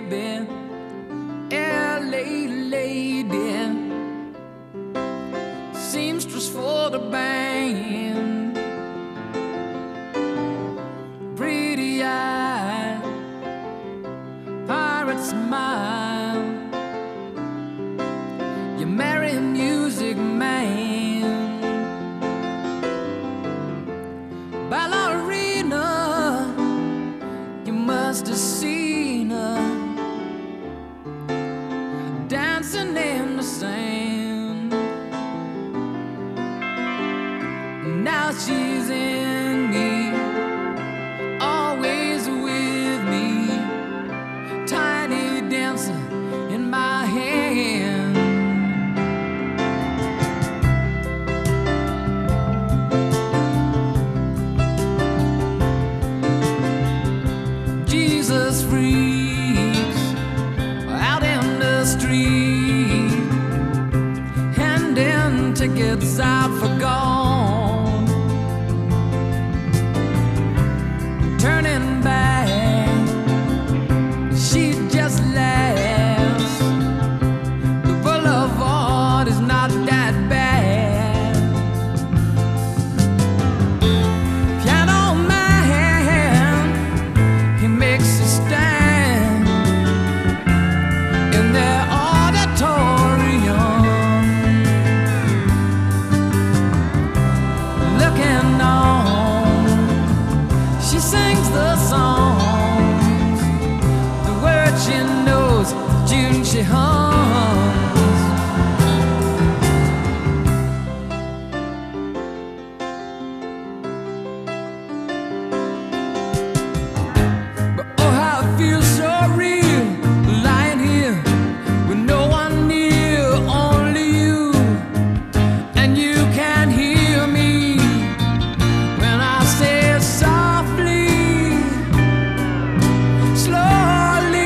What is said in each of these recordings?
baby, LA lady, seamstress for the band, pretty eye, pirate smile. You marry a music man, ballerina. You must have seen her dancing in the sand. Now she's in me, always with me, tiny dancer in my hand. Jesus freaks out in the street, handing tickets out for gone, turning back, she just laughs. The boulevard is not that bad. Piano man, he makes a stand in their auditorium, looking on. She sings the songs, the words she knows, June she hums. But oh, how it feels so real, lying here with no one near, only you, and you can hear me when I say it softly, slowly.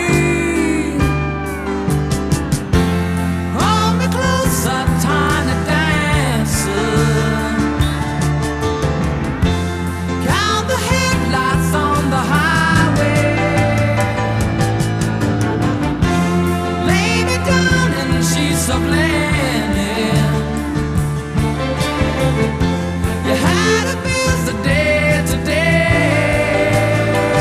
Hold me closer, tiny dancer. Count the headlights on the highway. Lay me down in the sheets of linen. You had a busy day today.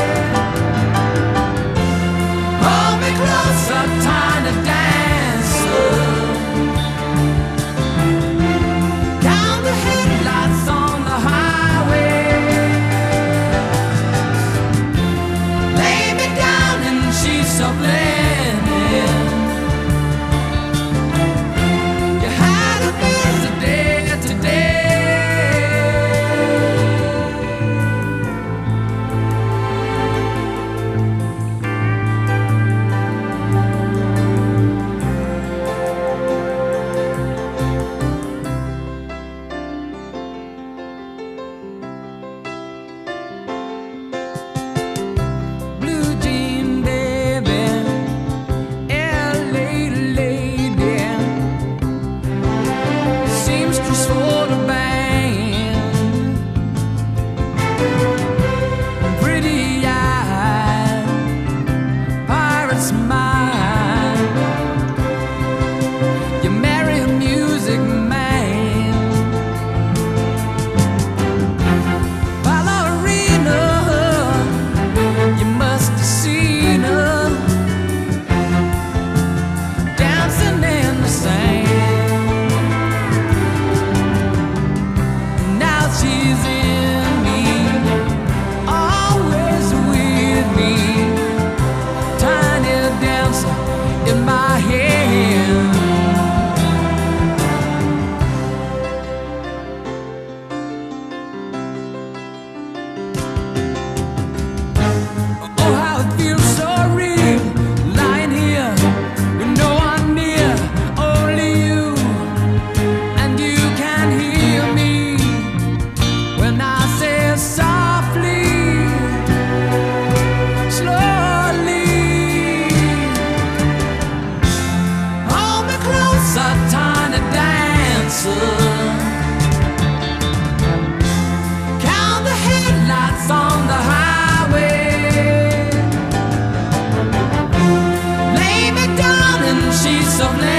Hold me closer, tiny dancer. Count the headlights on the highway. Lay me down in sheets of linen. You had a busy day today. Blue jean baby, LA lady, seamstress for the band, pretty eye, pirate smile. You marry a music man, ballerina. You must have seen her dancing in the sand. Now she's in me, always with me, tiny dancer softly